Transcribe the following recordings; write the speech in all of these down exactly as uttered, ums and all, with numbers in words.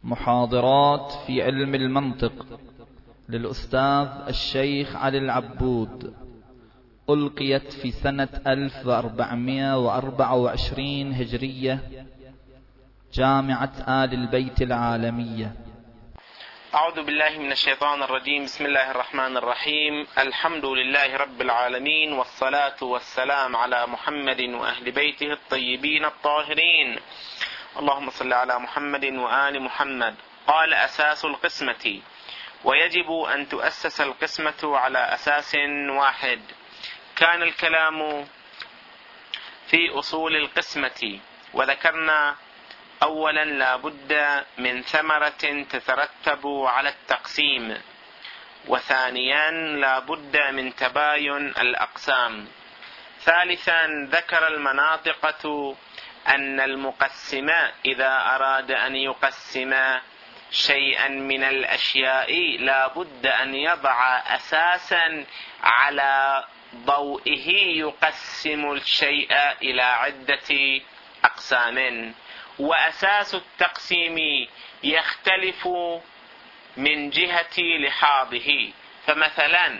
محاضرات في علم المنطق للأستاذ الشيخ علي العبود، ألقيت في سنة ألف وأربعمائة وأربعة وعشرين هجرية، جامعة آل البيت العالمية. أعوذ بالله من الشيطان الرجيم. بسم الله الرحمن الرحيم. الحمد لله رب العالمين، والصلاة والسلام على محمد وأهل بيته الطيبين الطاهرين. اللهم صل على محمد وآل محمد. قال: أساس القسمة. ويجب أن تؤسس القسمة على أساس واحد. كان الكلام في أصول القسمة، وذكرنا أولا لا بد من ثمرة تترتب على التقسيم، وثانيا لا بد من تباين الأقسام، ثالثا ذكر المناطقة أن المقسم إذا أراد أن يقسم شيئا من الأشياء لا بد أن يضع أساسا على ضوئه يقسم الشيء إلى عدة أقسام. وأساس التقسيم يختلف من جهة لحاظه. فمثلا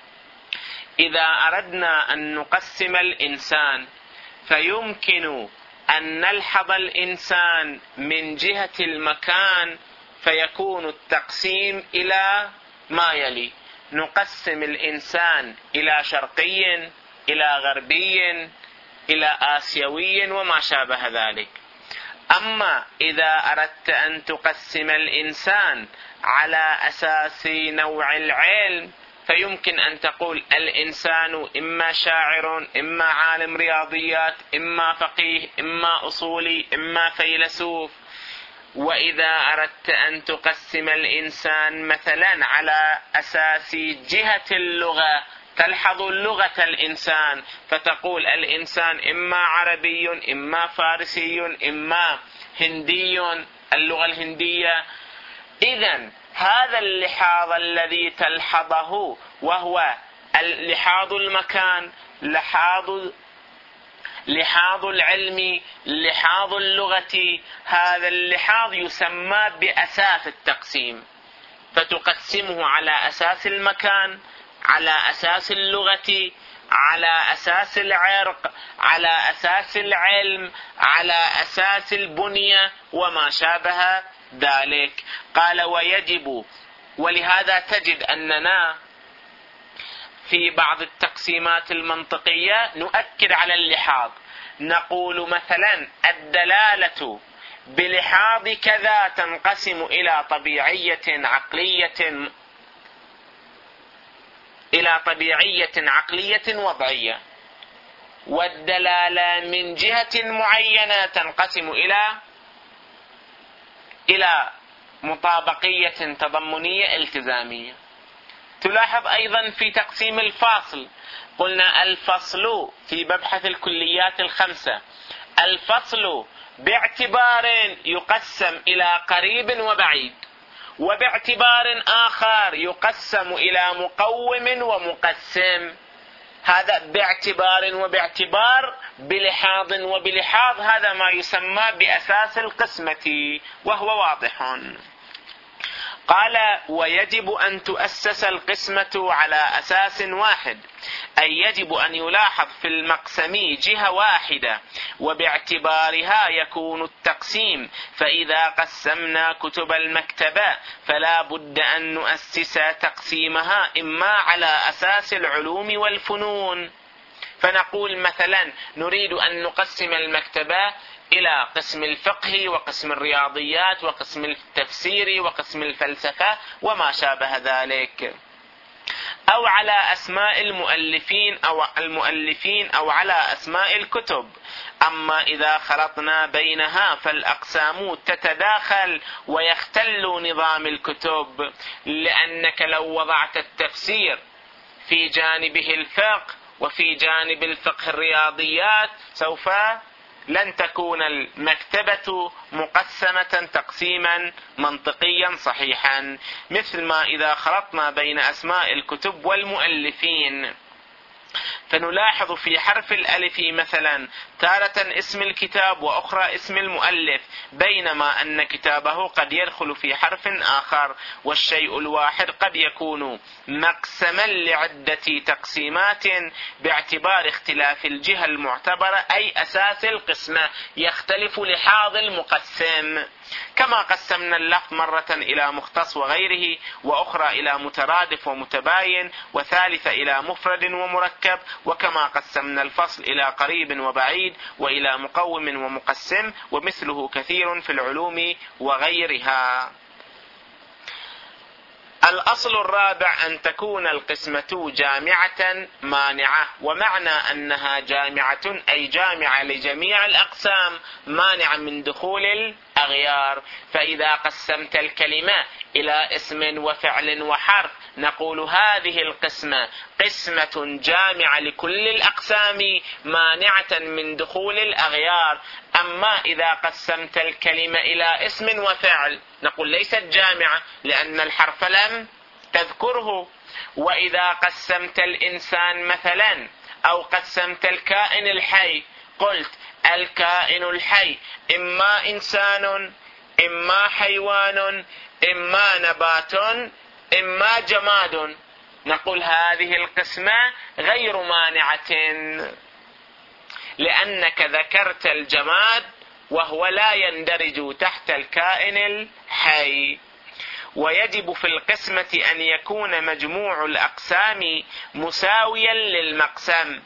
إذا أردنا أن نقسم الإنسان فيمكن أن نلحظ الإنسان من جهة المكان، فيكون التقسيم إلى ما يلي: نقسم الإنسان إلى شرقي، إلى غربي، إلى آسيوي وما شابه ذلك. أما إذا أردت أن تقسم الإنسان على أساس نوع العلم، فيمكن أن تقول الإنسان إما شاعر، إما عالم رياضيات، إما فقيه، إما أصولي، إما فيلسوف. وإذا أردت أن تقسم الإنسان مثلا على أساس جهة اللغة، تلحظ لغة الإنسان فتقول الإنسان إما عربي، إما فارسي، إما هندي، اللغة الهندية. إذن هذا اللحاظ الذي تلحظه وهو لحاظ المكان، لحاظ لحاظ العلم، لحاظ اللغة، هذا اللحاظ يسمى بأساس التقسيم. فتقسمه على أساس المكان، على أساس اللغة، على أساس العرق، على أساس العلم، على أساس البنية وما شابه ذلك. قال: ويجب. ولهذا تجد أننا في بعض التقسيمات المنطقية نؤكد على اللحاظ. نقول مثلا الدلالة بلحاظ كذا تنقسم إلى طبيعية عقلية إلى طبيعية عقلية وضعية، والدلالة من جهة معينة تنقسم إلى إلى مطابقية تضمنية التزامية. تلاحظ أيضا في تقسيم الفاصل، قلنا الفصل في مبحث الكليات الخمسة، الفصل باعتبار يقسم إلى قريب وبعيد، وباعتبار آخر يقسم إلى مقوم ومقسم. هذا باعتبار وباعتبار، بلحاظ وبلحاظ، هذا ما يسمى بأساس القسمة، وهو واضح. قال: ويجب أن تؤسس القسمة على أساس واحد، أي يجب أن يلاحظ في المقسم جهة واحدة، وباعتبارها يكون التقسيم. فإذا قسمنا كتب المكتبة فلا بد أن نؤسس تقسيمها إما على أساس العلوم والفنون. فنقول مثلا نريد أن نقسم المكتبة إلى قسم الفقه، وقسم الرياضيات، وقسم التفسير، وقسم الفلسفة وما شابه ذلك، أو على أسماء المؤلفين أو المؤلفين أو على أسماء الكتب. أما إذا خلطنا بينها فالأقسام تتداخل ويختل نظام الكتب، لأنك لو وضعت التفسير في جانبه الفقه وفي جانب الفقه الرياضيات سوف لن تكون المكتبة مقسمة تقسيما منطقيا صحيحا، مثل ما إذا خلطنا بين أسماء الكتب والمؤلفين. فنلاحظ في حرف الألف مثلا تارة اسم الكتاب وأخرى اسم المؤلف، بينما أن كتابه قد يدخل في حرف آخر، والشيء الواحد قد يكون مقسما لعدة تقسيمات باعتبار اختلاف الجهة المعتبرة، أي أساس القسمة يختلف لحاظ المقسم، كما قسمنا اللفظ مرة إلى مختص وغيره، وأخرى إلى مترادف ومتباين، وثالثة إلى مفرد ومركب، وكما قسمنا الفصل إلى قريب وبعيد، وإلى مقوم ومقسم، ومثله كثير في العلوم وغيرها. الأصل الرابع أن تكون القسمة جامعة مانعة، ومعنى أنها جامعة أي جامعة لجميع الأقسام مانعة من دخول الأغيار. فإذا قسمت الكلمة إلى اسم وفعل وحرف نقول هذه القسمة قسمة جامعة لكل الأقسام مانعة من دخول الأغيار. أما إذا قسمت الكلمة إلى اسم وفعل نقول ليست جامعة لأن الحرف لم تذكره. وإذا قسمت الإنسان مثلا أو قسمت الكائن الحي قلت الكائن الحي إما إنسان إما حيوان إما نبات إما جماد، نقول هذه القسمة غير مانعة لأنك ذكرت الجماد وهو لا يندرج تحت الكائن الحي. ويجب في القسمة أن يكون مجموع الأقسام مساويا للمقسم،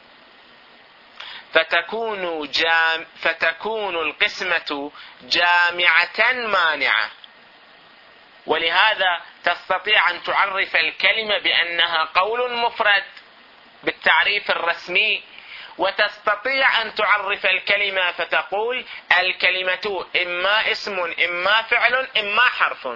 فتكون, جام فتكون القسمة جامعة مانعة. ولهذا تستطيع أن تعرف الكلمة بأنها قول مفرد بالتعريف الرسمي، وتستطيع أن تعرف الكلمة فتقول الكلمة إما اسم إما فعل إما حرف.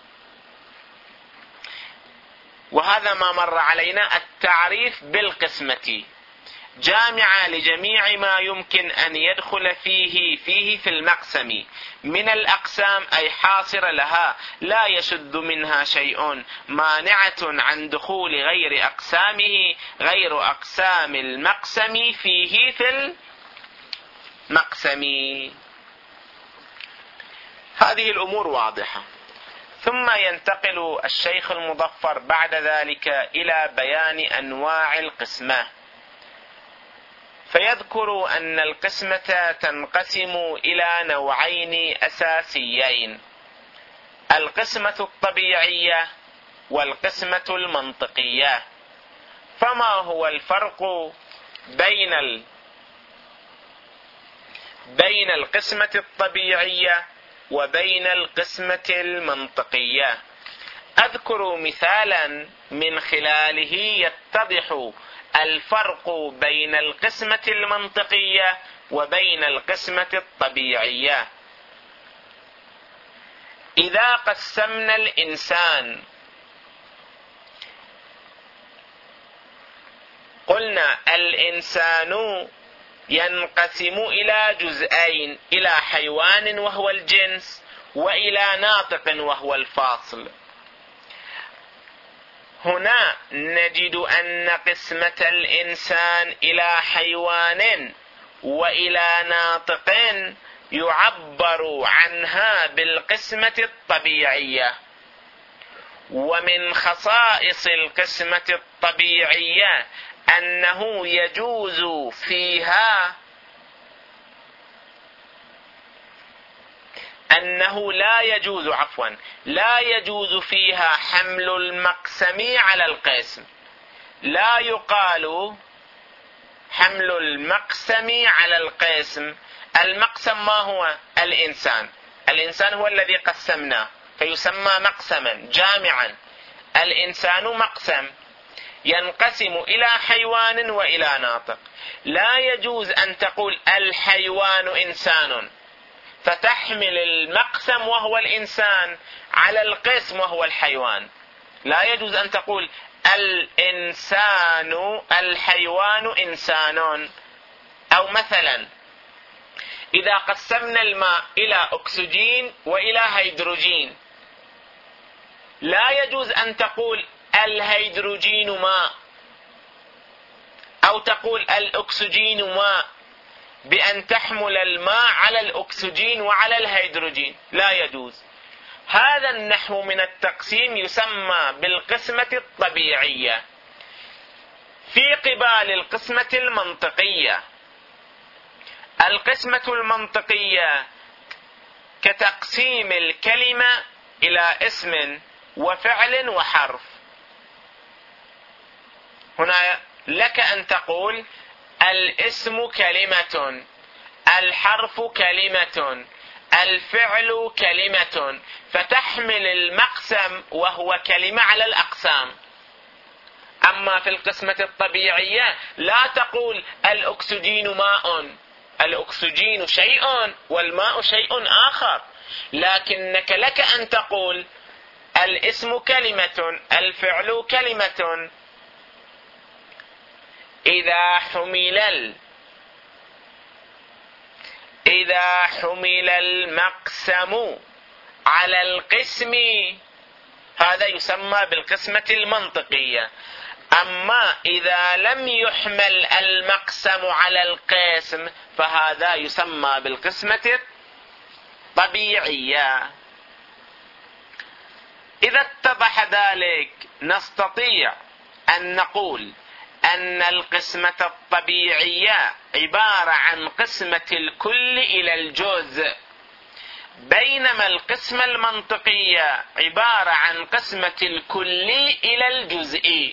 وهذا ما مر علينا التعريف بالقسمة، جامعة لجميع ما يمكن أن يدخل فيه فيه في المقسم من الأقسام، أي حاصر لها لا يشذ منها شيء، مانعة عن دخول غير أقسامه غير أقسام المقسم فيه في المقسم. هذه الأمور واضحة. ثم ينتقل الشيخ المظفر بعد ذلك إلى بيان أنواع القسمة، فيذكر أن القسمة تنقسم إلى نوعين أساسيين: القسمة الطبيعية والقسمة المنطقية. فما هو الفرق بين ال... بين القسمة الطبيعية وبين القسمة المنطقية؟ أذكر مثالا من خلاله يتضح الفرق بين القسمة المنطقية وبين القسمة الطبيعية. إذا قسمنا الإنسان قلنا الإنسان ينقسم إلى جزئين: إلى حيوان وهو الجنس، وإلى ناطق وهو الفاصل. هنا نجد أن قسمة الإنسان إلى حيوان وإلى ناطق يعبر عنها بالقسمة الطبيعية. ومن خصائص القسمة الطبيعية أنه يجوز فيها أنه لا يجوز عفوا لا يجوز فيها حمل المقسم على القسم. لا يقال حمل المقسم على القسم. المقسم ما هو؟ الإنسان. الإنسان هو الذي قسمناه فيسمى مقسما جامعا. الإنسان مقسم ينقسم إلى حيوان وإلى ناطق. لا يجوز أن تقول الحيوان إنسان فتحمل المقسم وهو الإنسان على القسم وهو الحيوان. لا يجوز أن تقول الإنسان الحيوان إنسان. أو مثلا إذا قسمنا الماء إلى أكسجين وإلى هيدروجين لا يجوز أن تقول الهيدروجين ماء أو تقول الأكسجين ماء بأن تحمل الماء على الأكسجين وعلى الهيدروجين، لا يجوز. هذا النحو من التقسيم يسمى بالقسمة الطبيعية. في قبال القسمة المنطقية، القسمة المنطقية كتقسيم الكلمة إلى اسم وفعل وحرف. هنا لك أن تقول الاسم كلمة، الحرف كلمة، الفعل كلمة، فتحمل المقسم وهو كلمة على الأقسام. أما في القسمة الطبيعية لا تقول الأكسجين ماء، الأكسجين شيء والماء شيء آخر، لكنك لك أن تقول الاسم كلمة، الفعل كلمة. إذا حمل ال... إذا حمل المقسم على القسم، هذا يسمى بالقسمة المنطقية. أما إذا لم يحمل المقسم على القسم فهذا يسمى بالقسمة الطبيعية. إذا اتضح ذلك نستطيع أن نقول أن القسمة الطبيعية عبارة عن قسمة الكل إلى الجزء، بينما القسمة المنطقية عبارة عن قسمة الكل إلى الجزء.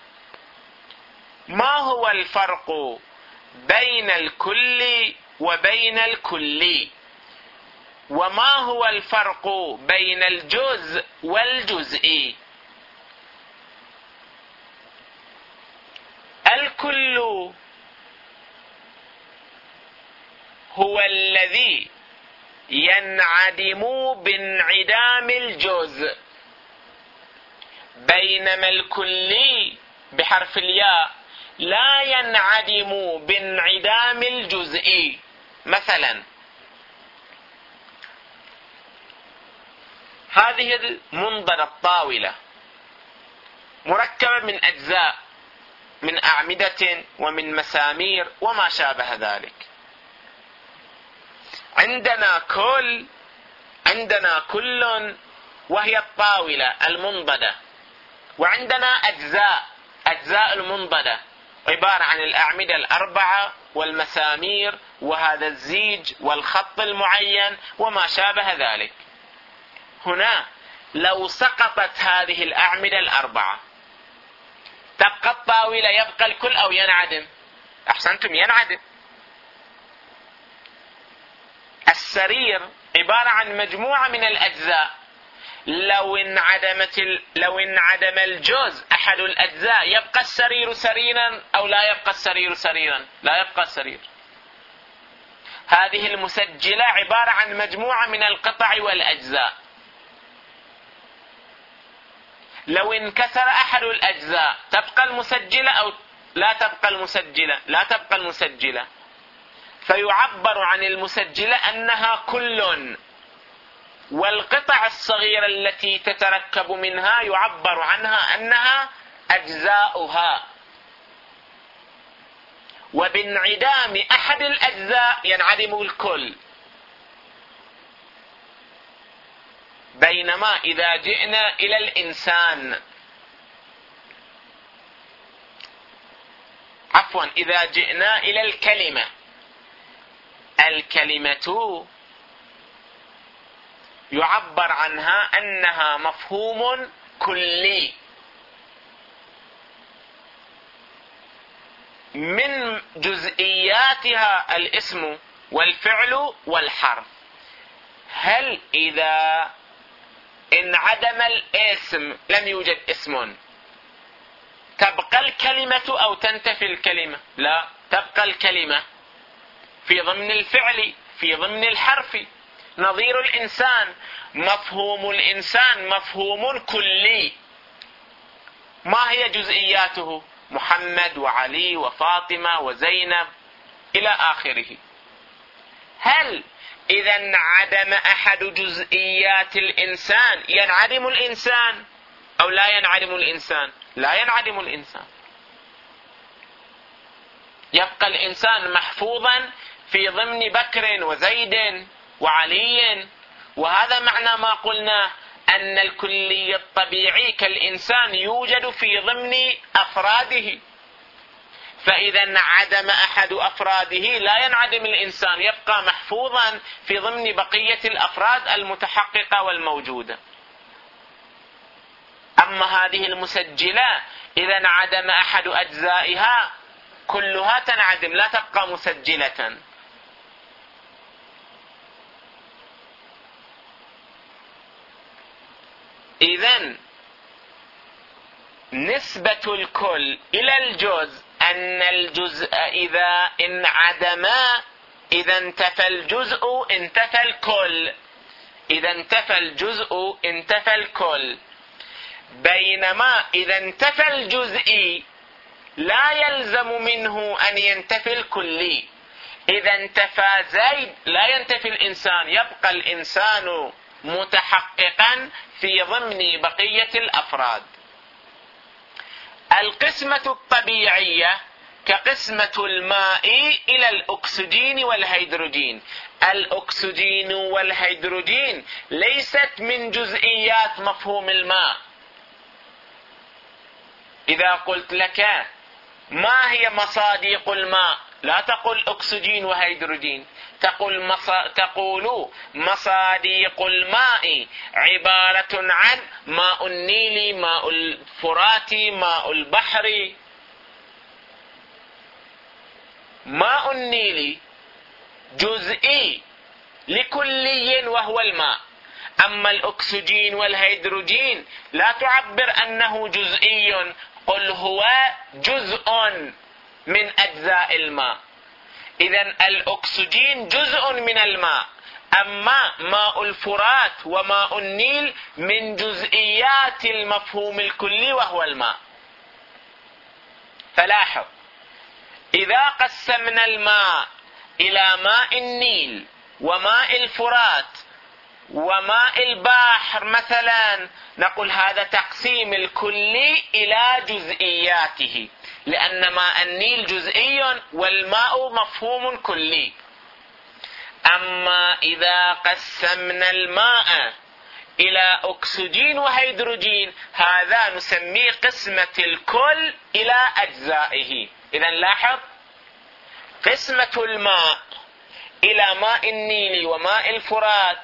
ما هو الفرق بين الكل وبين الكلي؟ وما هو الفرق بين الجزء والجزء؟ الكل هو الذي ينعدم بانعدام الجزء، بينما الكلي بحرف الياء لا ينعدم بانعدام الجزء. مثلا هذه المنضدة الطاولة مركبة من أجزاء، من أعمدة ومن مسامير وما شابه ذلك. عندنا كل عندنا كل وهي الطاولة المنضدة، وعندنا أجزاء أجزاء المنضدة عبارة عن الأعمدة الأربعة والمسامير وهذا الزيج والخط المعين وما شابه ذلك. هنا لو سقطت هذه الأعمدة الأربعة تبقى الطاولة، يبقى الكل أو ينعدم؟ أحسنتم، ينعدم. السرير عبارة عن مجموعة من الأجزاء، لو انعدمت ال... لو انعدم الجزء أحد الأجزاء يبقى السرير سريرا أو لا يبقى السرير سريرا؟ لا يبقى السرير. هذه المسجلة عبارة عن مجموعة من القطع والأجزاء، لو انكسر أحد الأجزاء تبقى المسجلة أو لا تبقى المسجلة؟ لا تبقى المسجلة. فيعبر عن المسجلة أنها كل، والقطع الصغيرة التي تتركب منها يعبر عنها أنها أجزاؤها. وبانعدام أحد الأجزاء ينعدم الكل. بينما إذا جئنا إلى الإنسان عفوا إذا جئنا إلى الكلمة، الكلمة يعبر عنها أنها مفهوم كلي، من جزئياتها الاسم والفعل والحرف. هل إذا انعدم الاسم لم يوجد اسم تبقى الكلمة أو تنتفي الكلمة؟ لا، تبقى الكلمة في ضمن الفعل، في ضمن الحرف. نظير الإنسان، مفهوم الإنسان مفهوم كلي. ما هي جزئياته؟ محمد وعلي وفاطمة وزينب إلى آخره. هل إذا انعدم أحد جزئيات الإنسان ينعدم الإنسان أو لا ينعدم الإنسان؟ لا ينعدم الإنسان. يبقى الإنسان محفوظا في ضمن بكر وزيد وعلي. وهذا معنى ما قلناه أن الكلي الطبيعي كالإنسان يوجد في ضمن أفراده، فإذا انعدم أحد أفراده لا ينعدم الإنسان، يبقى محفوظا في ضمن بقية الأفراد المتحققة والموجودة. أما هذه المسجلة إذا انعدم أحد أجزائها كلها تنعدم، لا تبقى مسجلة. إذن نسبة الكل إلى الجزء أن الجزء إذا انعدم إذا انتفى الجزء انتفى الكل، إذا انتفى الجزء انتفى الكل، بينما إذا انتفى الجزء لا يلزم منه أن ينتفي الكلي. إذا انتفى زيد لا ينتفي الإنسان، يبقى الإنسان متحققا في ضمن بقية الأفراد. القسمة الطبيعية كقسمة الماء إلى الأكسجين والهيدروجين. الأكسجين والهيدروجين ليست من جزئيات مفهوم الماء. إذا قلت لك ما هي مصادق الماء لا تقول أكسجين وهيدروجين، تقول مصا... تقول مصادق الماء عبارة عن ماء النيل، ماء الفرات، ماء البحر. ماء النيل جزئي لكلي وهو الماء، أما الأكسجين والهيدروجين لا تعبر أنه جزئي، قل هو جزء من أجزاء الماء. إذن الأكسجين جزء من الماء، أما ماء الفرات وماء النيل من جزئيات المفهوم الكلي وهو الماء. فلاحظ إذا قسمنا الماء إلى ماء النيل وماء الفرات وماء البحر مثلا، نقول هذا تقسيم الكلي إلى جزئياته، لأن ماء النيل جزئي والماء مفهوم كلي. أما إذا قسمنا الماء إلى أكسجين وهيدروجين هذا نسميه قسمة الكل إلى أجزائه. إذن لاحظ قسمة الماء إلى ماء النيل وماء الفرات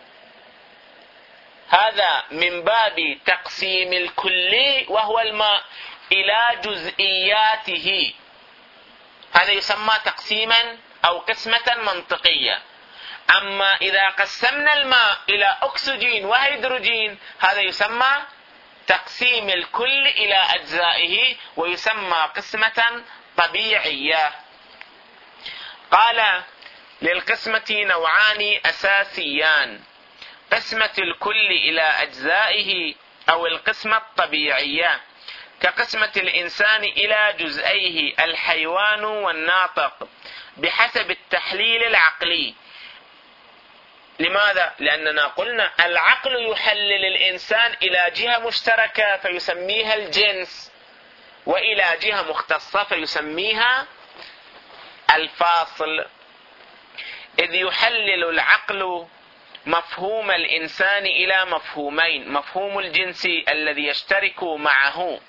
هذا من باب تقسيم الكلي وهو الماء إلى جزئياته، هذا يسمى تقسيما أو قسمة منطقية. أما إذا قسمنا الماء إلى أكسجين وهيدروجين هذا يسمى تقسيم الكل إلى أجزائه ويسمى قسمة طبيعية. قال للقسمة نوعان أساسيان: قسمة الكل إلى أجزائه أو القسمة الطبيعية، كقسمة الإنسان إلى جزئيه الحيوان والناطق بحسب التحليل العقلي. لماذا؟ لأننا قلنا العقل يحلل الإنسان إلى جهة مشتركة فيسميها الجنس، وإلى جهة مختصة فيسميها الفاصل. إذ يحلل العقل مفهوم الإنسان إلى مفهومين: مفهوم الجنس الذي يشترك معه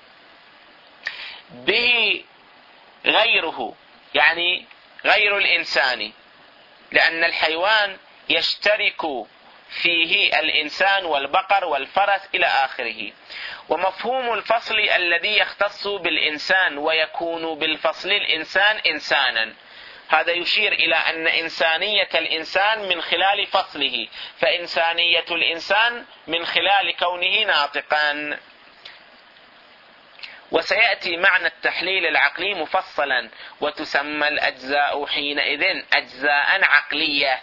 به غيره، يعني غير الإنسان، لأن الحيوان يشترك فيه الإنسان والبقر والفرس إلى آخره. ومفهوم الفصل الذي يختص بالإنسان ويكون بالفصل الإنسان إنسانا، هذا يشير إلى أن إنسانية الإنسان من خلال فصله، فإنسانية الإنسان من خلال كونه ناطقا. وسيأتي معنى التحليل العقلي مفصلا، وتسمى الأجزاء حينئذ أجزاء عقلية.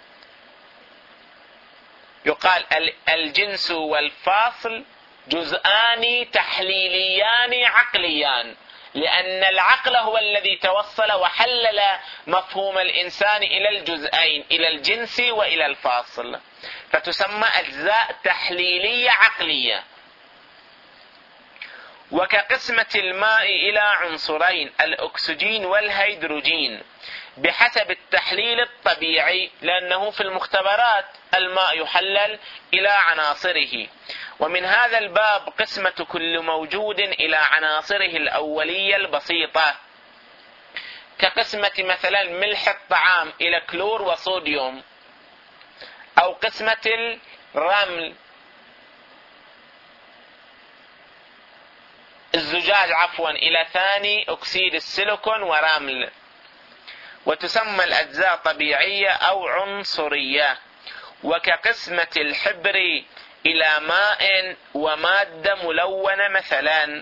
يقال الجنس والفاصل جزءان تحليليان عقليان، لأن العقل هو الذي توصل وحلل مفهوم الإنسان إلى الجزئين، إلى الجنس وإلى الفاصل، فتسمى أجزاء تحليلية عقلية. وكقسمة الماء إلى عنصرين الأكسجين والهيدروجين بحسب التحليل الطبيعي، لأنه في المختبرات الماء يحلل إلى عناصره. ومن هذا الباب قسمة كل موجود إلى عناصره الأولية البسيطة، كقسمة مثلا ملح الطعام إلى كلور وصوديوم، أو قسمة الرمل الزجاج عفوا إلى ثاني أكسيد السيليكون ورمل، وتسمى الأجزاء طبيعية أو عنصرية. وكقسمة الحبر إلى ماء ومادة ملونة مثلا،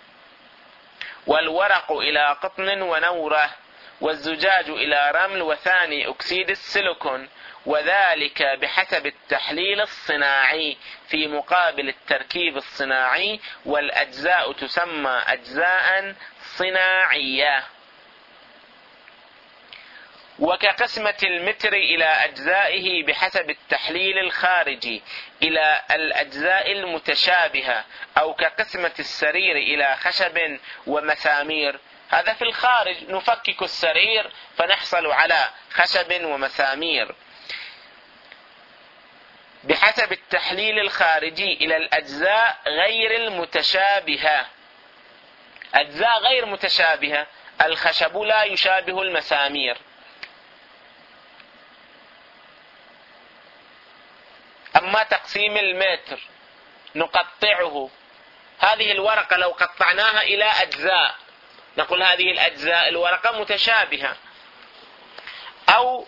والورق إلى قطن ونورة، والزجاج إلى رمل وثاني أكسيد السيليكون، وذلك بحسب التحليل الصناعي في مقابل التركيب الصناعي، والأجزاء تسمى أجزاء صناعية. وكقسمة المتر إلى أجزائه بحسب التحليل الخارجي إلى الأجزاء المتشابهة، أو كقسمة السرير إلى خشب ومسامير. هذا في الخارج، نفكك السرير فنحصل على خشب ومسامير. بحسب التحليل الخارجي إلى الأجزاء غير المتشابهة. أجزاء غير متشابهة، الخشب لا يشابه المسامير. أما تقسيم المتر نقطعه، هذه الورقة لو قطعناها إلى أجزاء نقول هذه الأجزاء الورقة متشابهة، أو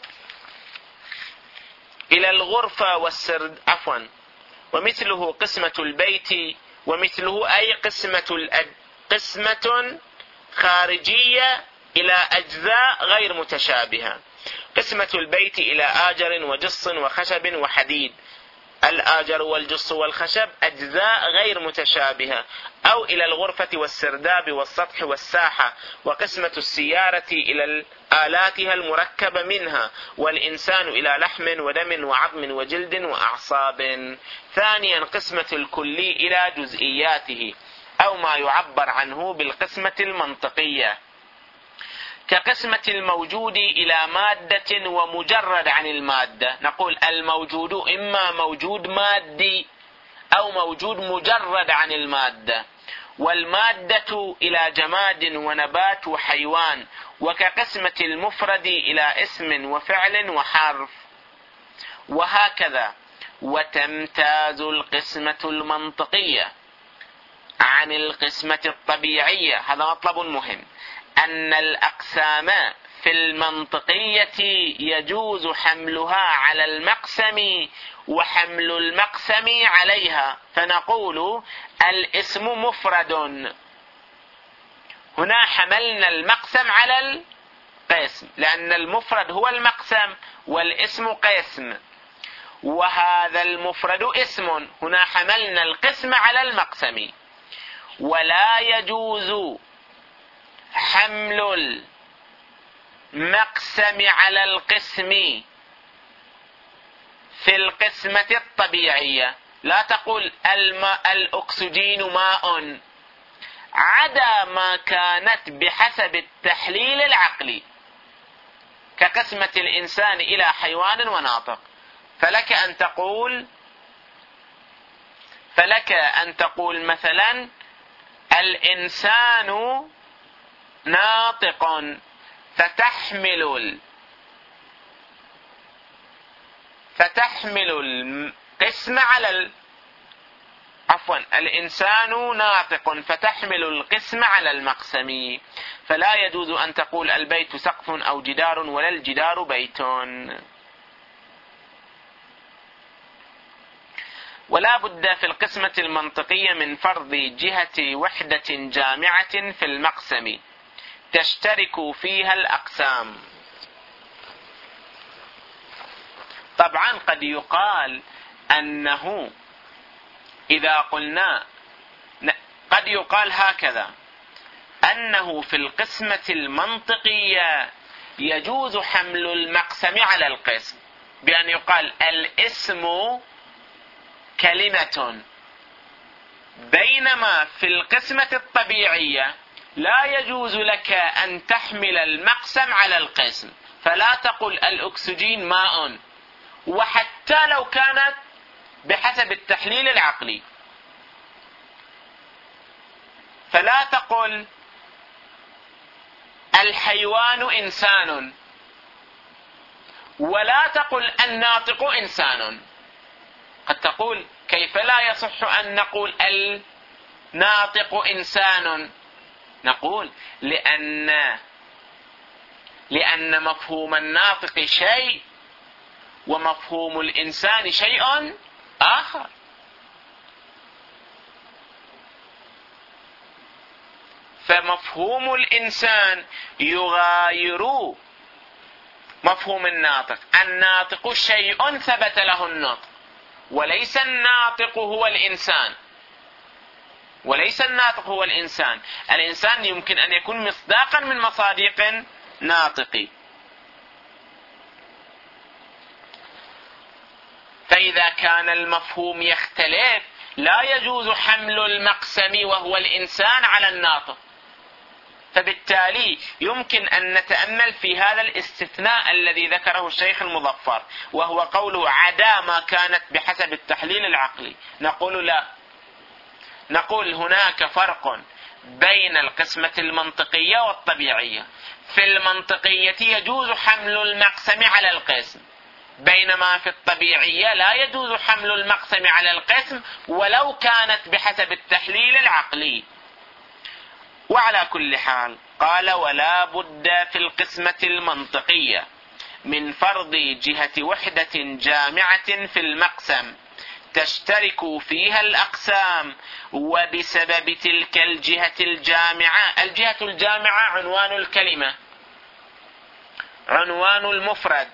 إلى الغرفة والسرد عفوا ومثله قسمة البيت، ومثله أي قسمة الأج... قسمة خارجية إلى أجزاء غير متشابهة. قسمة البيت إلى آجر وجص وخشب وحديد، الآجر والجص والخشب أجزاء غير متشابهة. أو إلى الغرفة والسرداب والسطح والساحة. وقسمة السيارة إلى آلاتها المركبة منها، والإنسان إلى لحم ودم وعظم وجلد وأعصاب. ثانيا قسمة الكلي إلى جزئياته، أو ما يعبر عنه بالقسمة المنطقية، كقسمة الموجود إلى مادة ومجرد عن المادة. نقول الموجود إما موجود مادي أو موجود مجرد عن المادة، والمادة إلى جماد ونبات وحيوان. وكقسمة المفرد إلى اسم وفعل وحرف، وهكذا. وتمتاز القسمة المنطقية عن القسمة الطبيعية، هذا مطلب مهم، أن الأقسام في المنطقية يجوز حملها على المقسم وحمل المقسم عليها. فنقول الاسم مفرد، هنا حملنا المقسم على القسم، لأن المفرد هو المقسم والاسم قسم، وهذا المفرد اسم، هنا حملنا القسم على المقسم. ولا يجوز حمل المقسم على القسم في القسمة الطبيعية. لا تقول الماء الأكسجين ماء، عدا ما كانت بحسب التحليل العقلي، كقسمة الإنسان إلى حيوان وناطق. فلك أن تقول فلك أن تقول مثلا الإنسان ناطق، فتحمل ال... فتحمل القسم على ال... عفوا الإنسان ناطق فتحمل القسم على المقسم. فلا يجوز أن تقول البيت سقف أو جدار، ولا الجدار بيت. ولا بد في القسمة المنطقية من فرض جهة وحدة جامعة في المقسم تشترك فيها الأقسام. طبعا قد يقال أنه إذا قلنا قد يقال هكذا، أنه في القسمة المنطقية يجوز حمل المقسم على القسم، بأن يقال الاسم كلمة بينما في القسمة الطبيعية لا يجوز لك أن تحمل المقسم على القسم، فلا تقل الأكسجين ماء، وحتى لو كانت بحسب التحليل العقلي، فلا تقل الحيوان إنسان، ولا تقل الناطق إنسان. قد تقول كيف لا يصح أن نقول الناطق إنسان؟ نقول لأن لأن مفهوم الناطق شيء ومفهوم الإنسان شيء آخر. فمفهوم الإنسان يغاير مفهوم الناطق. الناطق شيء ثبت له النطق، وليس الناطق هو الإنسان، وليس الناطق هو الإنسان. الإنسان يمكن أن يكون مصداقا من مصادق ناطقي. فإذا كان المفهوم يختلف لا يجوز حمل المقسم وهو الإنسان على الناطق. فبالتالي يمكن أن نتأمل في هذا الاستثناء الذي ذكره الشيخ المظفر، وهو قوله عدا ما كانت بحسب التحليل العقلي. نقول لا، نقول هناك فرق بين القسمة المنطقية والطبيعية. في المنطقية يجوز حمل المقسم على القسم، بينما في الطبيعية لا يجوز حمل المقسم على القسم ولو كانت بحسب التحليل العقلي. وعلى كل حال قال ولا بد في القسمة المنطقية من فرض جهة وحدة جامعة في المقسم تشترك فيها الأقسام، وبسبب تلك الجهة الجامعة. الجهة الجامعة عنوان الكلمة، عنوان المفرد.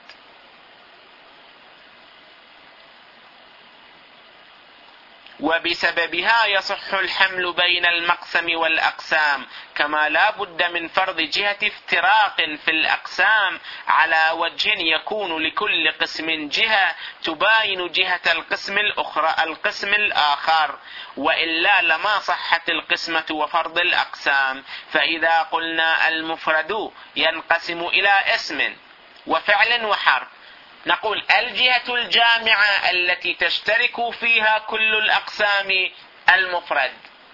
وبسببها يصح الحمل بين المقسم والأقسام، كما لا بد من فرض جهة افتراق في الأقسام على وجه يكون لكل قسم جهة تباين جهة القسم الأخرى القسم الآخر، وإلا لما صحت القسمة وفرض الأقسام. فإذا قلنا المفرد ينقسم إلى اسم وفعل وحرف، نقول الجهة الجامعة التي تشترك فيها كل الأقسام المفرد،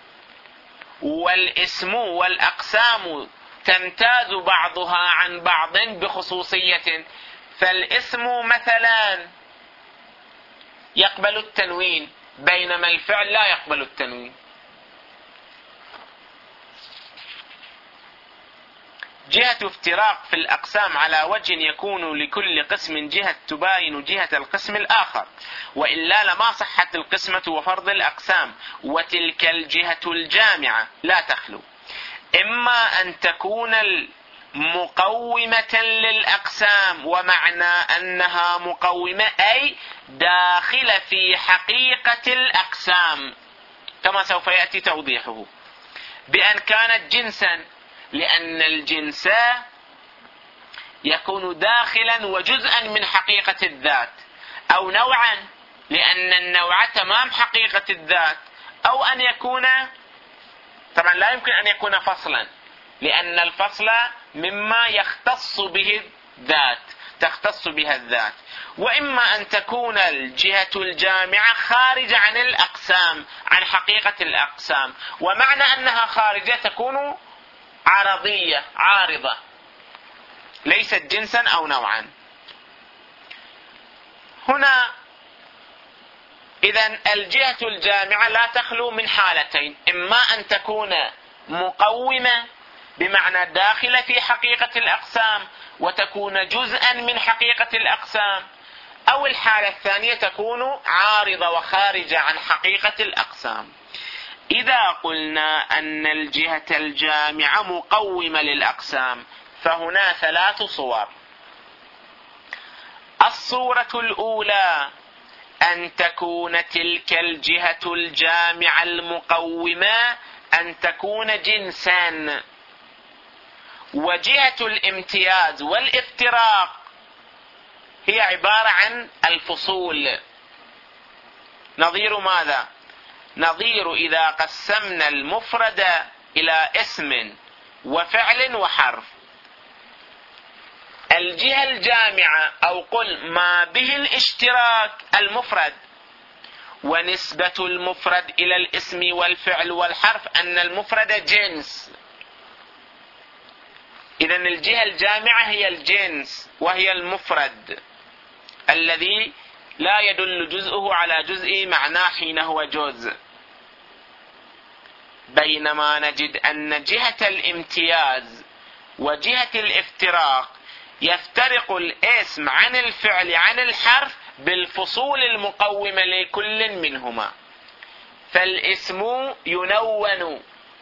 والاسم والأقسام تمتاز بعضها عن بعض بخصوصية. فالاسم مثلا يقبل التنوين، بينما الفعل لا يقبل التنوين. جهة افتراق في الأقسام على وجه يكون لكل قسم جهة تباين جهة القسم الآخر، وإلا لما صحت القسمة وفرض الأقسام. وتلك الجهة الجامعة لا تخلو إما أن تكون مقومة للأقسام، ومعنى أنها مقومة أي داخلة في حقيقة الأقسام، كما سوف يأتي توضيحه، بأن كانت جنسا، لأن الجنس يكون داخلا وجزءا من حقيقة الذات، أو نوعا لأن النوع تمام حقيقة الذات، أو أن يكون، طبعا لا يمكن أن يكون فصلا، لأن الفصل مما يختص به الذات تختص بها الذات. وإما أن تكون الجهة الجامعة خارجة عن الأقسام، عن حقيقة الأقسام، ومعنى أنها خارجة تكون عرضية عارضة، ليست جنسا أو نوعا. هنا إذن الجهة الجامعة لا تخلو من حالتين: إما أن تكون مقومة بمعنى داخلة في حقيقة الأقسام وتكون جزءا من حقيقة الأقسام، أو الحالة الثانية تكون عارضة وخارجة عن حقيقة الأقسام. إذا قلنا أن الجهة الجامعة مقومة للأقسام فهنا ثلاث صور. الصورة الأولى أن تكون تلك الجهة الجامعة المقومة أن تكون جنسا، وجهة الامتياز والافتراق هي عبارة عن الفصول. نظير ماذا؟ نظير إذا قسمنا المفرد إلى اسم وفعل وحرف. الجهة الجامعة أو قل ما به الاشتراك المفرد، ونسبة المفرد إلى الاسم والفعل والحرف أن المفرد جنس. إذن الجهة الجامعة هي الجنس، وهي المفرد الذي لا يدل جزءه على جزء معناه حين هو جزء. بينما نجد أن جهة الامتياز وجهة الافتراق يفترق الاسم عن الفعل عن الحرف بالفصول المقومة لكل منهما. فالاسم ينون،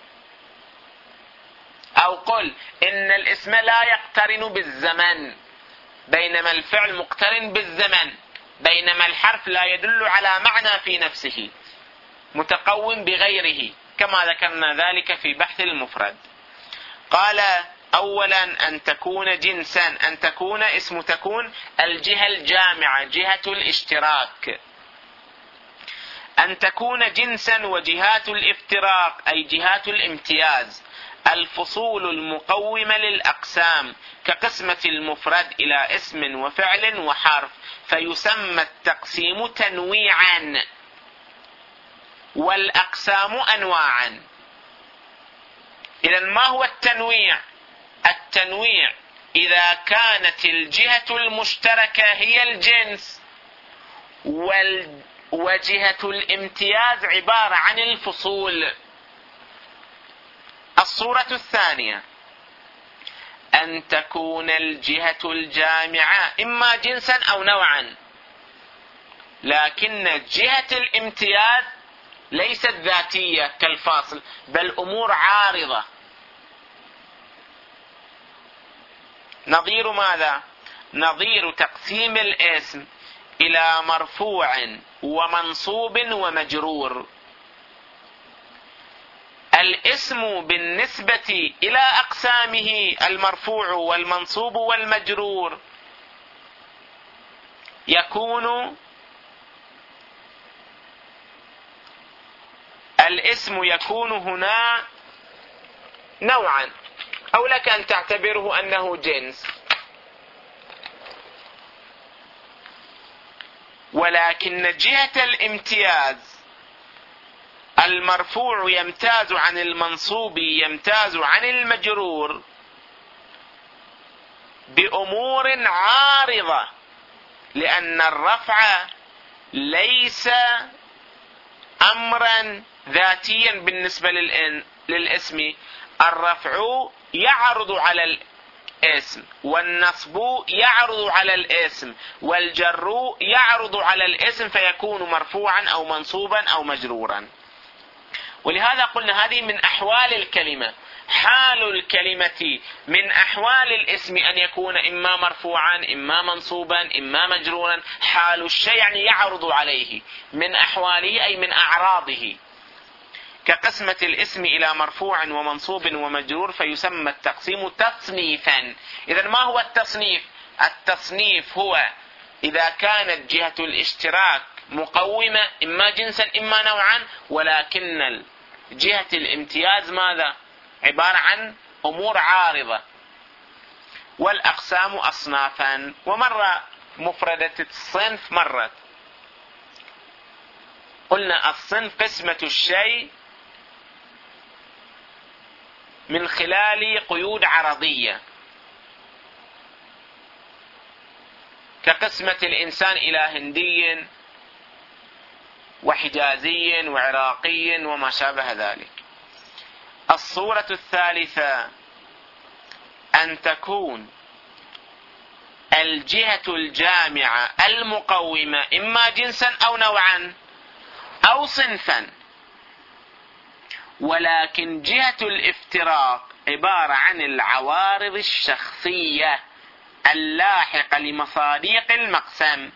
أو قل إن الاسم لا يقترن بالزمن، بينما الفعل مقترن بالزمن، بينما الحرف لا يدل على معنى في نفسه، متقوم بغيره، كما ذكرنا ذلك في بحث المفرد. قال أولا أن تكون جنسا، أن تكون اسم تكون الجهة الجامعة جهة الاشتراك، أن تكون جنسا وجهات الافتراق أي جهات الامتياز الفصول المقومة للأقسام كقسمة المفرد إلى اسم وفعل وحرف، فيسمى التقسيم تنويعا والأقسام أنواعا. إذن ما هو التنويع؟ التنويع إذا كانت الجهة المشتركة هي الجنس وجهة الامتياز عبارة عن الفصول. الصورة الثانية أن تكون الجهة الجامعة إما جنسا أو نوعا، لكن جهة الامتياز ليست ذاتية كالفاصل، بل أمور عارضة. نظير ماذا؟ نظير تقسيم الاسم إلى مرفوع ومنصوب ومجرور. الاسم بالنسبة إلى أقسامه المرفوع والمنصوب والمجرور يكون الاسم يكون هنا نوعا، أو لك أن تعتبره أنه جنس، ولكن جهة الامتياز المرفوع يمتاز عن المنصوب يمتاز عن المجرور بأمور عارضة، لأن الرفع ليس أمرا ذاتيا بالنسبة للاسم. الرفع يعرض على الاسم، والنصب يعرض على الاسم، والجر يعرض على الاسم، فيكون مرفوعا أو منصوبا أو مجرورا. ولهذا قلنا هذه من أحوال الكلمة. حال الكلمة من أحوال الاسم أن يكون إما مرفوعا إما منصوبا إما مجرورا. حال الشيء يعني يعرض عليه، من أحواله أي من أعراضه، كقسمة الاسم إلى مرفوع ومنصوب ومجرور، فيسمى التقسيم تصنيفا. إذن ما هو التصنيف؟ التصنيف هو إذا كانت جهة الاشتراك مقومة إما جنسا إما نوعا، ولكن جهة الامتياز ماذا؟ عبارة عن أمور عارضة. والأقسام أصنافا، ومرة مفردة الصنف مرت. قلنا الصنف قسمة الشيء من خلال قيود عرضية، كقسمة الإنسان إلى هندي وحجازي وعراقي وما شابه ذلك. الصورة الثالثة أن تكون الجهة الجامعة المقومة إما جنسا أو نوعا أو صنفا، ولكن جهة الافتراق عبارة عن العوارض الشخصية اللاحقة لمصادق المقسم.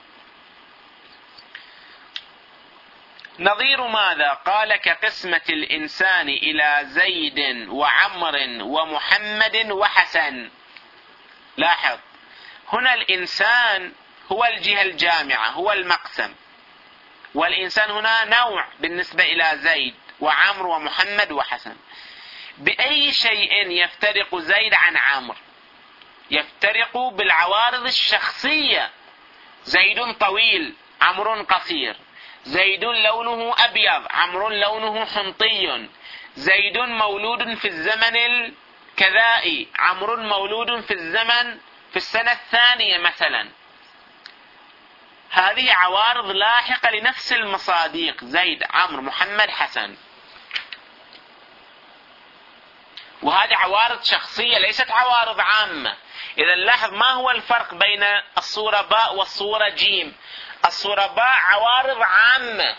نظير ماذا؟ قال كقسمة الإنسان إلى زيد وعمر ومحمد وحسن. لاحظ هنا الإنسان هو الجهة الجامعة، هو المقسم، والإنسان هنا نوع بالنسبة إلى زيد وعمر ومحمد وحسن. بأي شيء يفترق زيد عن عمرو؟ يفترق بالعوارض الشخصية. زيد طويل، عمرو قصير. زيد لونه أبيض، عمرو لونه حنطي. زيد مولود في الزمن الكذائي، عمرو مولود في الزمن في السنة الثانية مثلا. هذه عوارض لاحقة لنفس المصاديق، زيد عمرو محمد حسن، وهذه عوارض شخصية ليست عوارض عامة. إذا لاحظ ما هو الفرق بين الصورة باء والصورة جيم. الصورة باء عوارض عامة،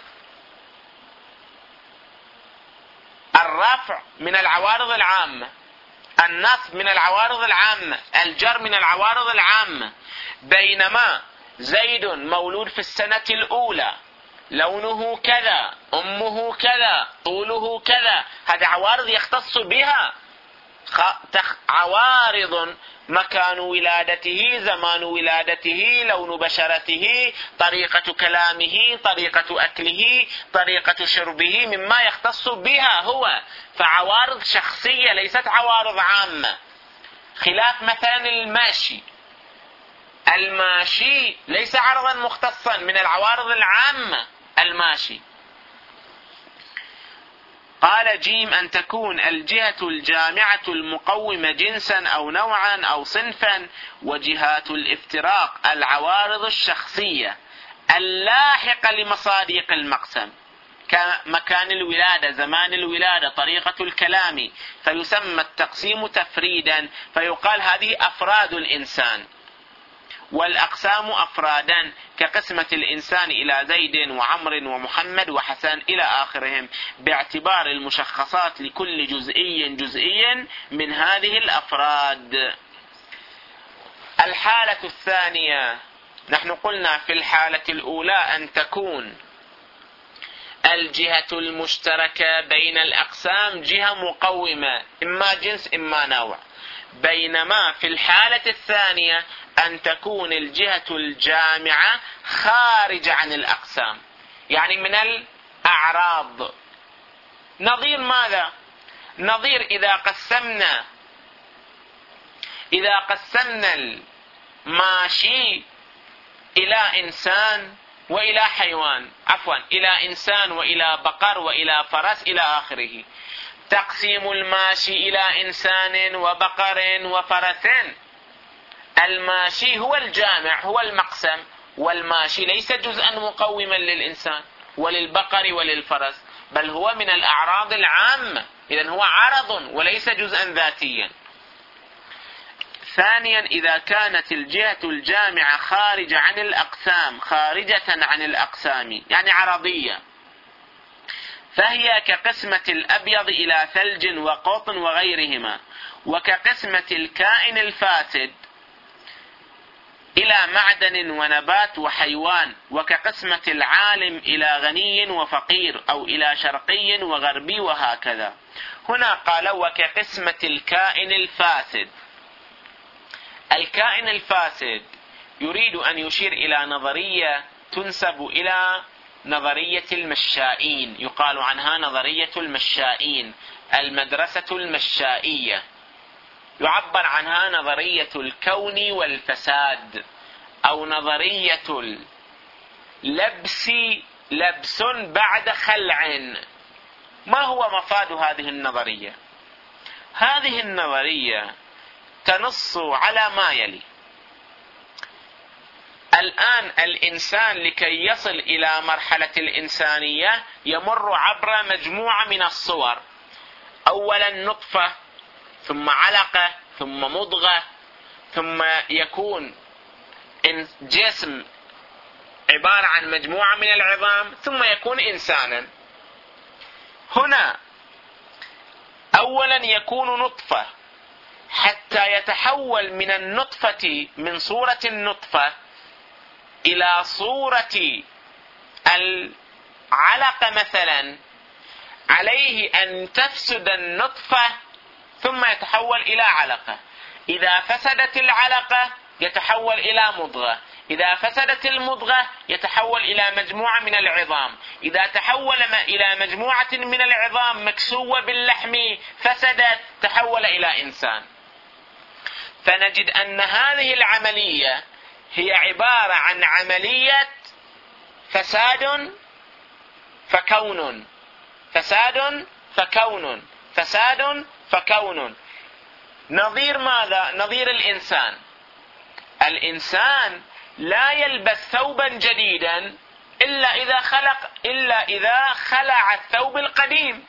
الرفع من العوارض العامة، النصب من العوارض العامة، الجر من العوارض العامة. بينما زيد مولود في السنة الأولى، لونه كذا، أمه كذا، طوله كذا، هذه عوارض يختص بها. عوارض مكان ولادته، زمان ولادته، لون بشرته، طريقة كلامه، طريقة أكله، طريقة شربه، مما يختص بها هو. فعوارض شخصية ليست عوارض عامة. خلاف مثلا الماشي، الماشي ليس عرضا مختصا من العوارض العامة. الماشي قال جيم أن تكون الجهة الجامعة المقومة جنسا أو نوعا أو صنفا، وجهات الافتراق العوارض الشخصية اللاحقة لمصادق المقسم، كمكان الولادة، زمان الولادة، طريقة الكلام، فيسمى التقسيم تفريدا، فيقال هذه أفراد الإنسان، والأقسام أفرادا كقسمة الإنسان إلى زيد وعمر ومحمد وحسن إلى آخرهم، باعتبار المشخصات لكل جزئي جزئي من هذه الأفراد. الحالة الثانية، نحن قلنا في الحالة الأولى أن تكون الجهة المشتركة بين الأقسام جهة مقومة، إما جنس إما نوع. بينما في الحالة الثانية أن تكون الجهة الجامعة خارجة عن الأقسام، يعني من الأعراض. نظير ماذا؟ نظير إذا قسمنا إذا قسمنا الماشي إلى إنسان وإلى حيوان، عفوا إلى إنسان وإلى بقر وإلى فرس إلى آخره. تقسيم الماشي إلى إنسان وبقر وفرس، الماشي هو الجامع، هو المقسم، والماشي ليس جزءا مقوما للإنسان وللبقر وللفرس، بل هو من الأعراض العامة، إذن هو عرض وليس جزءا ذاتيا. ثانيا، إذا كانت الجهة الجامعة خارجة عن الأقسام، خارجة عن الأقسام يعني عرضية، فهي كقسمة الأبيض إلى ثلج وقطن وغيرهما، وكقسمة الكائن الفاسد إلى معدن ونبات وحيوان، وكقسمة العالم إلى غني وفقير، أو إلى شرقي وغربي، وهكذا. هنا قال وكقسمة الكائن الفاسد. الكائن الفاسد يريد أن يشير إلى نظرية تنسب إلى نظرية المشائين، يقال عنها نظرية المشائين، المدرسة المشائية، يعبر عنها نظرية الكون والفساد، أو نظرية اللبس، لبس بعد خلع. ما هو مفاد هذه النظرية؟ هذه النظرية تنص على ما يلي. الآن الإنسان لكي يصل إلى مرحلة الإنسانية يمر عبر مجموعة من الصور، أولا نطفة، ثم علقة، ثم مضغة، ثم يكون جسم عبارة عن مجموعة من العظام، ثم يكون إنسانا. هنا أولا يكون نطفة، حتى يتحول من النطفة، من صورة النطفة إلى صورة العلقة مثلا، عليه أن تفسد النطفة ثم يتحول إلى علقة. إذا فسدت العلقة يتحول إلى مضغة. إذا فسدت المضغة يتحول إلى مجموعة من العظام، إذا تحول إلى مجموعة من العظام مكسوة باللحم فسدت تحول إلى إنسان. فنجد أن هذه العملية هي عبارة عن عملية فساد فكون، فساد فكون، فساد فكون. نظير ماذا؟ نظير الإنسان. الإنسان لا يلبس ثوبا جديدا إلا إذا خلق إلا إذا خلع الثوب القديم،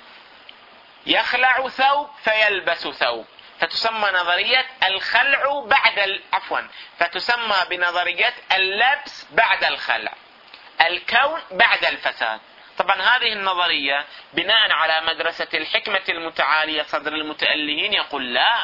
يخلع ثوب فيلبس ثوب، فتسمى نظرية الخلع بعد عفوا فتسمى بنظرية اللبس بعد الخلع، الكون بعد الفساد. طبعا هذه النظرية بناء على مدرسة الحكمة المتعالية صدر المتألهين يقول لا،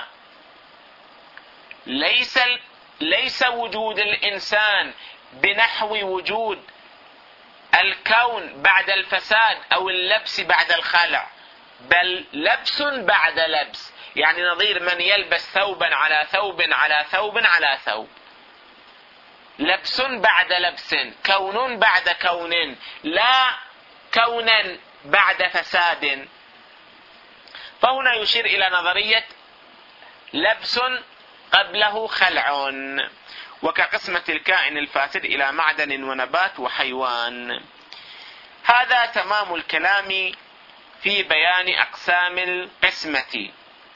ليس ليس وجود الإنسان بنحو وجود الكون بعد الفساد أو اللبس بعد الخلع، بل لبس بعد لبس، يعني نظير من يلبس ثوبا على ثوب على ثوب على ثوب، لبس بعد لبس، كون بعد كون، لا كونا بعد فساد. فهنا يشير إلى نظرية لبس قبله خلع، وكقسمة الكائن الفاسد إلى معدن ونبات وحيوان. هذا تمام الكلام في بيان أقسام القسمة.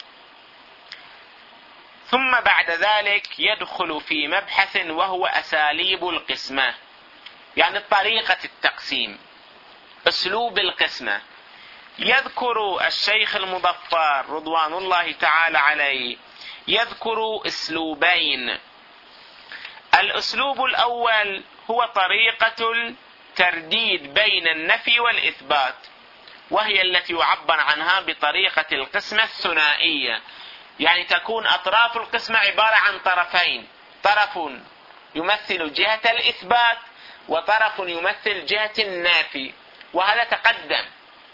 ثم بعد ذلك يدخل في مبحث وهو أساليب القسمة، يعني طريقة التقسيم، أسلوب القسمة. يذكر الشيخ المظفر رضوان الله تعالى عليه يذكر أسلوبين. الأسلوب الأول هو طريقة الترديد بين النفي والإثبات، وهي التي يعبر عنها بطريقة القسمة الثنائية، يعني تكون أطراف القسمة عبارة عن طرفين، طرف يمثل جهة الإثبات وطرف يمثل جهة النفي، وهذا تقدم.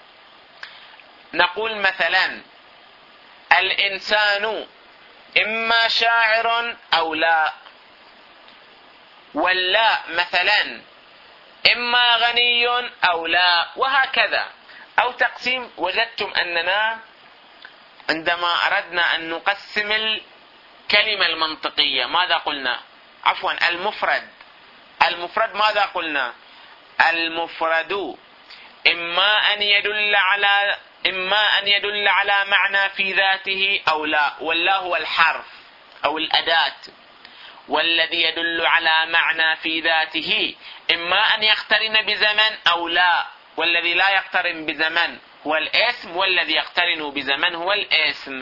نقول مثلا الإنسان إما شاعر أو لا، واللا مثلا إما غني أو لا، وهكذا. أو تقسيم، وجدتم أننا عندما أردنا أن نقسم الكلمة المنطقية ماذا قلنا؟ عفوا المفرد المفرد ماذا قلنا؟ المفرد إما أن يدل على إما أن يدل على معنى في ذاته أو لا، واللا هو الحرف أو الأداة، والذي يدل على معنى في ذاته إما أن يقترن بزمن أو لا، والذي لا يقترن بزمن هو الاسم، والذي يقترن بزمن هو الاسم.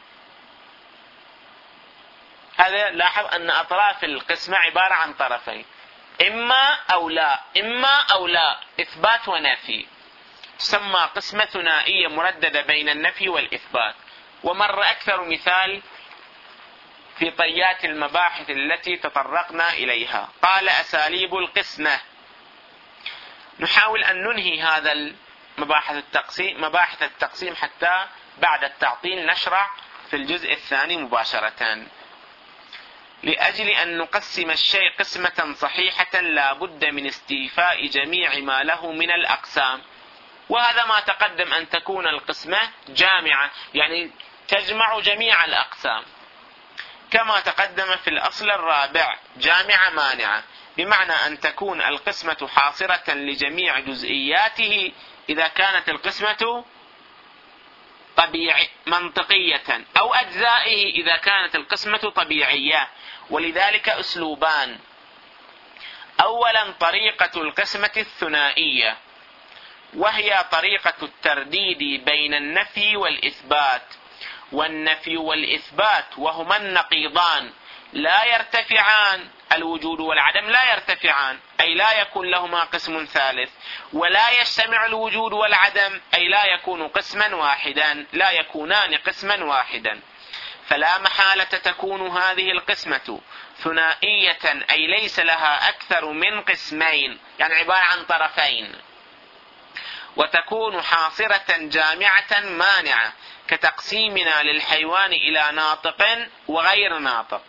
هذا لاحظ أن أطراف القسمة عبارة عن طرفين، إما أو لا، إما أو لا، إثبات ونفي. تسمى قسمة ثنائية مرددة بين النفي والإثبات. ومر أكثر مثال في طيات المباحث التي تطرقنا إليها. قال أساليب القسمة. نحاول أن ننهي هذا مباحث التقسيم مباحث التقسيم حتى بعد التعطيل نشرع في الجزء الثاني مباشرة. لأجل أن نقسم الشيء قسمة صحيحة لا بد من استيفاء جميع ما له من الأقسام، وهذا ما تقدم أن تكون القسمة جامعة، يعني تجمع جميع الأقسام، كما تقدم في الأصل الرابع جامعة مانعة، بمعنى أن تكون القسمة حاصرة لجميع جزئياته إذا كانت القسمة طبيعي منطقية، أو أجزائه إذا كانت القسمة طبيعية. ولذلك أسلوبان. أولا طريقة القسمة الثنائية، وهي طريقة الترديد بين النفي والإثبات. والنفي والإثبات وهما النقيضان لا يرتفعان، الوجود والعدم لا يرتفعان، أي لا يكون لهما قسم ثالث، ولا يجتمع الوجود والعدم، أي لا يكون قسما واحدا، لا يكونان قسما واحدا. فلا محالة تكون هذه القسمة ثنائية، أي ليس لها أكثر من قسمين، يعني عبارة عن طرفين، وتكون حاصرة جامعة مانعة، كتقسيمنا للحيوان إلى ناطق وغير ناطق،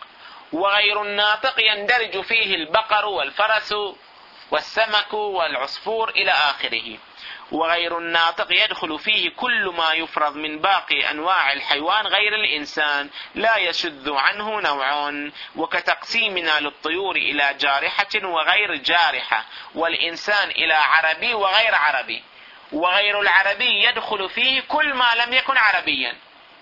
وغير الناطق يندرج فيه البقر والفرس والسمك والعصفور إلى آخره. وغير الناطق يدخل فيه كل ما يفرض من باقي أنواع الحيوان غير الإنسان لا يشذ عنه نوع، وكتقسيمنا للطيور إلى جارحة وغير جارحة، والإنسان إلى عربي وغير عربي. وغير العربي يدخل فيه كل ما لم يكن عربيا.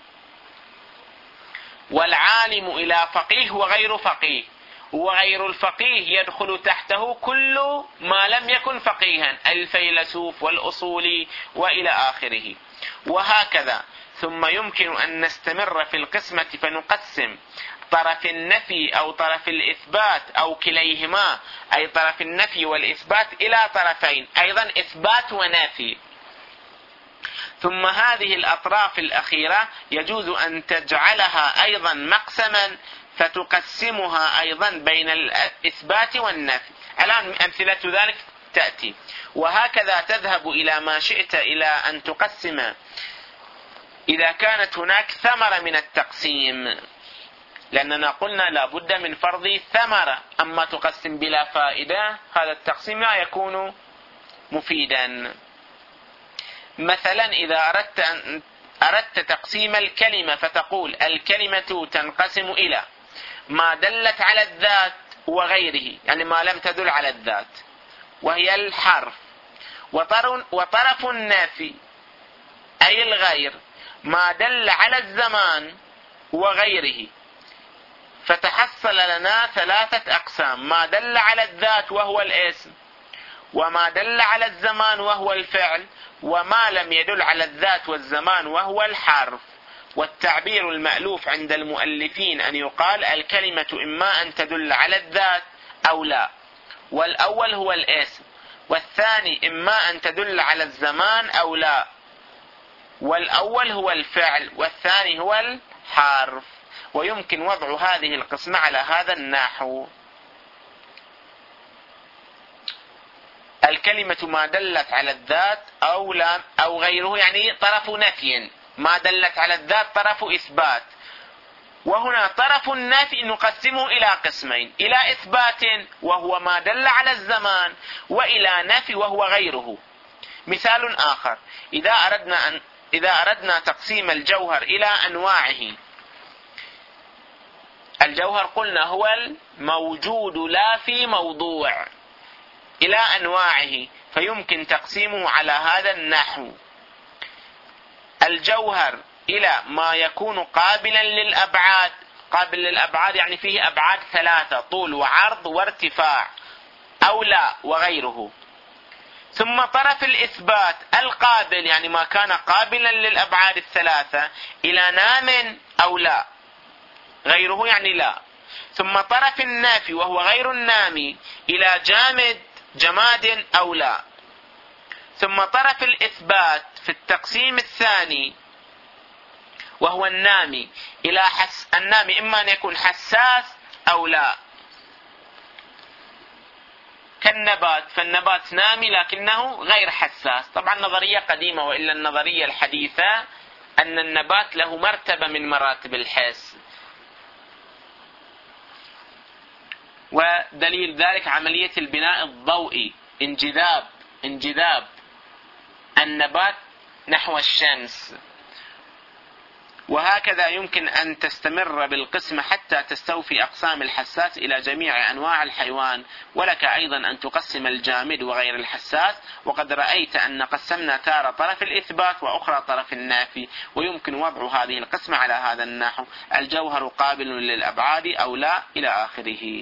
والعالم إلى فقيه وغير فقيه، وغير الفقيه يدخل تحته كل ما لم يكن فقيها، الفيلسوف والأصولي وإلى آخره. وهكذا. ثم يمكن أن نستمر في القسمة فنقسم طرف النفي أو طرف الإثبات أو كليهما، أي طرف النفي والإثبات، إلى طرفين أيضا إثبات ونفي. ثم هذه الأطراف الأخيرة يجوز أن تجعلها أيضا مقسما فتقسمها أيضا بين الإثبات والنفي. الآن أمثلة ذلك تأتي. وهكذا تذهب إلى ما شئت إلى أن تقسم إذا كانت هناك ثمرة من التقسيم، لأننا قلنا لا بد من فرض ثمرة. أما تقسم بلا فائدة هذا التقسيم لا يكون مفيدا. مثلا إذا أردت أن أردت تقسيم الكلمة فتقول الكلمة تنقسم إلى ما دلت على الذات وغيره، يعني ما لم تدل على الذات وهي الحرف، وطرف النافي أي الغير ما دل على الزمان وغيره. فتحصل لنا ثلاثة أقسام: ما دل على الذات وهو الاسم، وما دل على الزمان وهو الفعل، وما لم يدل على الذات والزمان وهو الحرف. والتعبير المألوف عند المؤلفين أن يقال الكلمة إما أن تدل على الذات أو لا، والأول هو الاسم، والثاني إما أن تدل على الزمان أو لا، والأول هو الفعل والثاني هو الحرف. ويمكن وضع هذه القسمة على هذا النحو: الكلمة ما دلت على الذات أو لا أو غيره، يعني طرف نفي. ما دلت على الذات طرف إثبات. وهنا طرف النفي نقسمه إلى قسمين: إلى إثبات وهو ما دل على الزمان، وإلى نفي وهو غيره. مثال آخر: إذا أردنا أن إذا أردنا تقسيم الجوهر إلى أنواعه، الجوهر قلنا هو الموجود لا في موضوع، إلى أنواعه، فيمكن تقسيمه على هذا النحو: الجوهر إلى ما يكون قابلا للأبعاد. قابل للأبعاد يعني فيه أبعاد ثلاثة: طول وعرض وارتفاع، أو لا وغيره. ثم طرف الإثبات القابل، يعني ما كان قابلا للأبعاد الثلاثة، إلى نام أو لا، غيره يعني لا. ثم طرف النافي وهو غير النامي إلى جامد جماد أو لا. ثم طرف الإثبات في التقسيم الثاني وهو النامي إلى حس النامي إما أن يكون حساس أو لا، كالنبات، فالنبات نامي لكنه غير حساس. طبعا نظرية قديمة، وإلا النظرية الحديثة أن النبات له مرتبة من مراتب الحس. ودليل ذلك عملية البناء الضوئي، انجذاب انجذاب النبات نحو الشمس. وهكذا يمكن أن تستمر بالقسم حتى تستوفي أقسام الحساس إلى جميع أنواع الحيوان. ولك أيضا أن تقسم الجامد وغير الحساس، وقد رأيت أن قسمنا تارة طرف الإثبات وأخرى طرف النافي. ويمكن وضع هذه القسمة على هذا النحو: الجوهر قابل للأبعاد أو لا، إلى آخره.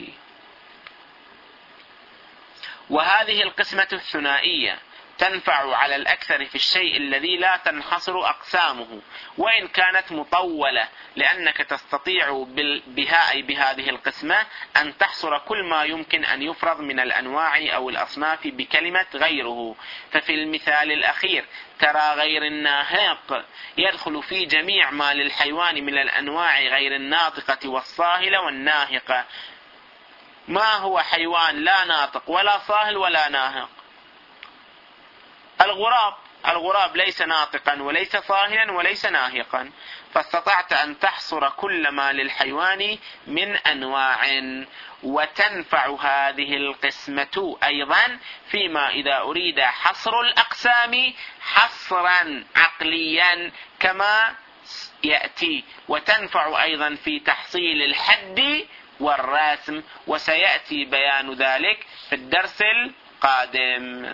وهذه القسمة الثنائية تنفع على الأكثر في الشيء الذي لا تنحصر أقسامه وإن كانت مطولة، لأنك تستطيع بها أي بهذه القسمة أن تحصر كل ما يمكن أن يفرض من الأنواع أو الأصناف بكلمة غيره. ففي المثال الأخير ترى غير الناهق يدخل في جميع ما للحيوان من الأنواع غير الناطقة والصاهلة والناهقة. ما هو حيوان لا ناطق ولا صاهل ولا ناهق؟ الغراب الغراب ليس ناطقا وليس صاهلا وليس ناهقا، فاستطعت أن تحصر كل ما للحيوان من أنواع، وتنفع هذه القسمة أيضا فيما إذا أريد حصر الأقسام حصرا عقليا كما يأتي، وتنفع أيضا في تحصيل الحد والرسم، وسيأتي بيان ذلك في الدرس القادم.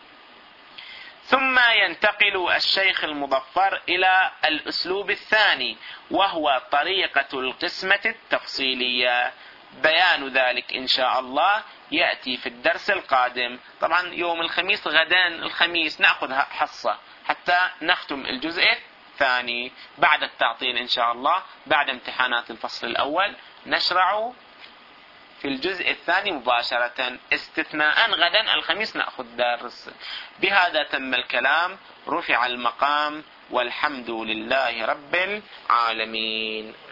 ثم ينتقل الشيخ المظفر إلى الأسلوب الثاني، وهو طريقة القسمة التفصيلية. بيان ذلك إن شاء الله يأتي في الدرس القادم. طبعا يوم الخميس غدا الخميس نأخذ حصة حتى نختم الجزء الثاني بعد التعطيل إن شاء الله، بعد امتحانات الفصل الأول نشرع في الجزء الثاني مباشرة، استثناء غدا الخميس نأخذ درس. بهذا تم الكلام، رفع المقام، والحمد لله رب العالمين.